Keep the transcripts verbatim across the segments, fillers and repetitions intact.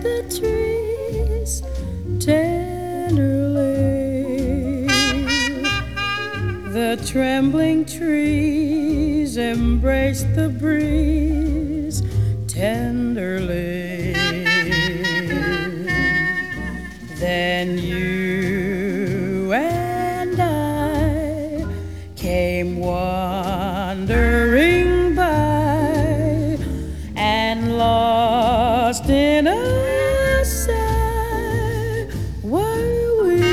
the trees tenderly. The trembling trees embrace the breeze tenderly. Then you and I came wandering by, and lost in a sigh were we.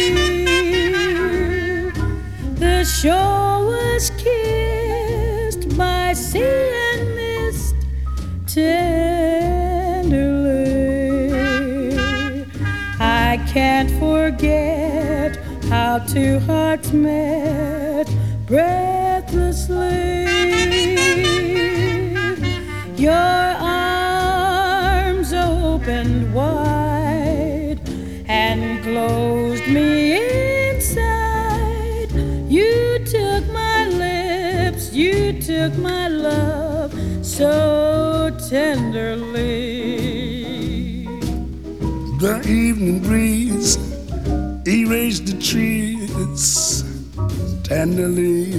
The shore was kissed by sea and mist tenderly. I can't forget how two hearts met breathlessly. Your arms opened wide and closed me inside. You took my lips, you took my love so tenderly. The evening breeze erased the trees tenderly.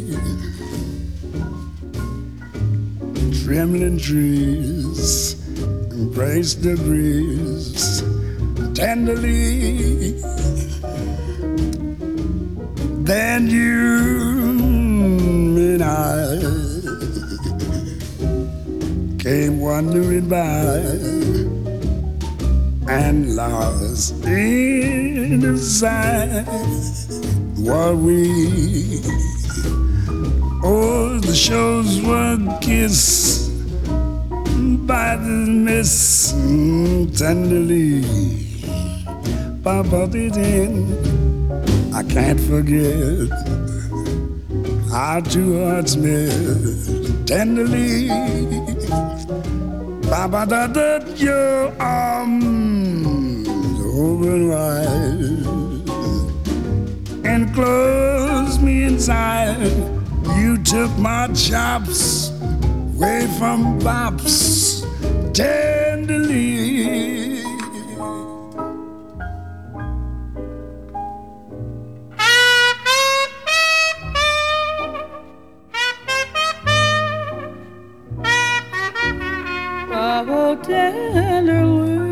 Trembling trees embraced the breeze tenderly. Then you and I came wandering by, and lost in the sight were we. Oh, the shores were kissed by the mist tenderly. Papa did I can't forget our two hearts met tenderly. Papa da da, your arms open wide and closed me inside. You took my chops away from bops tenderly. Oh, tenderly.